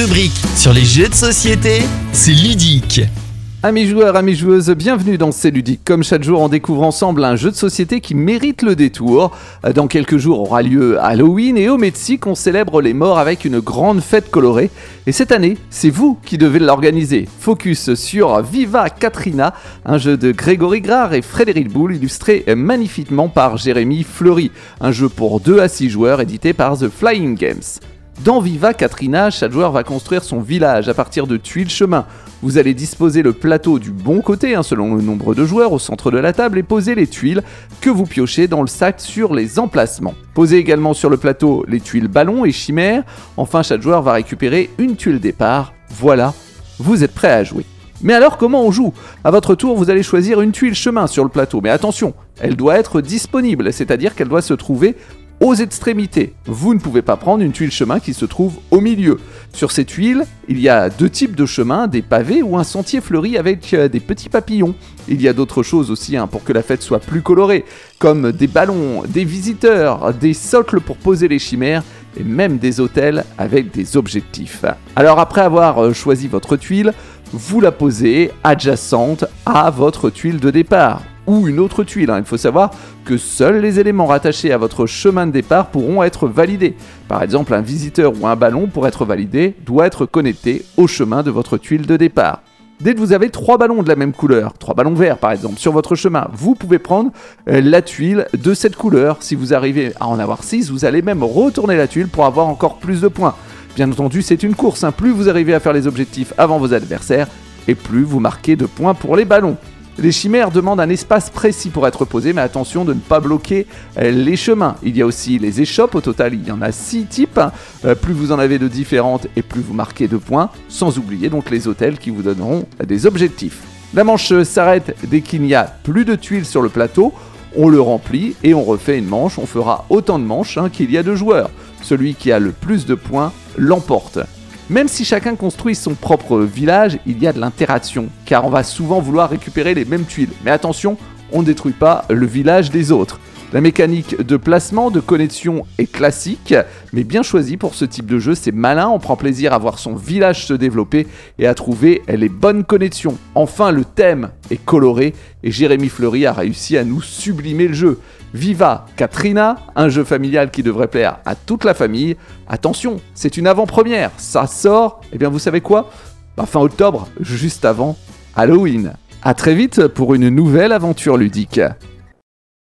rubrique sur les jeux de société, c'est ludique. Amis joueurs, amis joueuses, bienvenue dans C'est ludique. Comme chaque jour, on découvre ensemble un jeu de société qui mérite le détour. Dans quelques jours aura lieu Halloween et au Mexique, on célèbre les morts avec une grande fête colorée. Et cette année, c'est vous qui devez l'organiser. Focus sur Viva Katrina, un jeu de Grégory Grard et Frédéric Boule, illustré magnifiquement par Jérémy Fleury. Un jeu pour 2 à 6 joueurs, édité par The Flying Games. Dans Viva Katrina, chaque joueur va construire son village à partir de tuiles chemin. Vous allez disposer le plateau du bon côté, selon le nombre de joueurs, au centre de la table et poser les tuiles que vous piochez dans le sac sur les emplacements. Posez également sur le plateau les tuiles ballons et chimères. Enfin, chaque joueur va récupérer une tuile départ. Voilà, vous êtes prêts à jouer. Mais alors, comment on joue ? À votre tour, vous allez choisir une tuile chemin sur le plateau. Mais attention, elle doit être disponible, c'est-à-dire qu'elle doit se trouver aux extrémités. Vous ne pouvez pas prendre une tuile chemin qui se trouve au milieu. Sur ces tuiles, il y a 2 types de chemins, des pavés ou un sentier fleuri avec des petits papillons. Il y a d'autres choses aussi pour que la fête soit plus colorée, comme des ballons, des visiteurs, des socles pour poser les chimères et même des hôtels avec des objectifs. Alors après avoir choisi votre tuile, vous la posez adjacente à votre tuile de départ. Ou une autre tuile. Il faut savoir que seuls les éléments rattachés à votre chemin de départ pourront être validés. Par exemple, un visiteur ou un ballon, pour être validé, doit être connecté au chemin de votre tuile de départ. Dès que vous avez 3 ballons de la même couleur, 3 ballons verts par exemple, sur votre chemin, vous pouvez prendre la tuile de cette couleur. Si vous arrivez à en avoir 6, vous allez même retourner la tuile pour avoir encore plus de points. Bien entendu, c'est une course. Plus vous arrivez à faire les objectifs avant vos adversaires, et plus vous marquez de points pour les ballons. Les chimères demandent un espace précis pour être posées, mais attention de ne pas bloquer les chemins. Il y a aussi les échoppes, au total il y en a 6 types. Plus vous en avez de différentes et plus vous marquez de points, sans oublier donc les hôtels qui vous donneront des objectifs. La manche s'arrête dès qu'il n'y a plus de tuiles sur le plateau, on le remplit et on refait une manche. On fera autant de manches qu'il y a de joueurs. Celui qui a le plus de points l'emporte. Même si chacun construit son propre village, il y a de l'interaction, car on va souvent vouloir récupérer les mêmes tuiles. Mais attention, on ne détruit pas le village des autres. La mécanique de placement, de connexion est classique, mais bien choisie pour ce type de jeu. C'est malin, on prend plaisir à voir son village se développer et à trouver les bonnes connexions. Enfin, le thème est coloré et Jérémy Fleury a réussi à nous sublimer le jeu. Viva Katrina, un jeu familial qui devrait plaire à toute la famille. Attention, c'est une avant-première, ça sort, vous savez quoi ? Fin octobre, juste avant Halloween. À très vite pour une nouvelle aventure ludique.